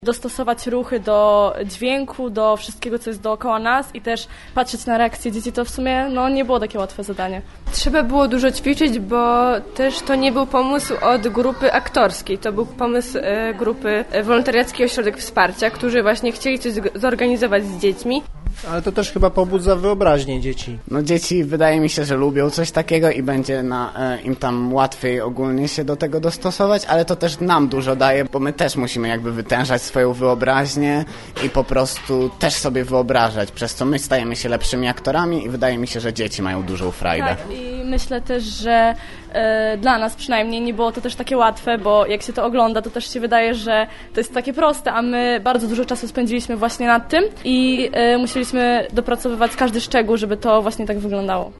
Dostosować ruchy do dźwięku, do wszystkiego, co jest dookoła nas i też patrzeć na reakcje dzieci, to w sumie nie było takie łatwe zadanie. Trzeba było dużo ćwiczyć, bo też to nie był pomysł od grupy aktorskiej, to był pomysł grupy Wolontariacki Ośrodek Wsparcia, którzy właśnie chcieli coś zorganizować z dziećmi. Ale to też chyba pobudza wyobraźnię dzieci. Dzieci wydaje mi się, że lubią coś takiego i będzie im tam łatwiej ogólnie się do tego dostosować, ale to też nam dużo daje, bo my też musimy jakby wytężać swoją wyobraźnię i po prostu też sobie wyobrażać, przez co my stajemy się lepszymi aktorami i wydaje mi się, że dzieci mają dużą frajdę. Tak, i myślę też, że dla nas przynajmniej nie było to też takie łatwe, bo jak się to ogląda, to też się wydaje, że to jest takie proste, a my bardzo dużo czasu spędziliśmy właśnie nad tym i musieliśmy dopracowywać każdy szczegół, żeby to właśnie tak wyglądało.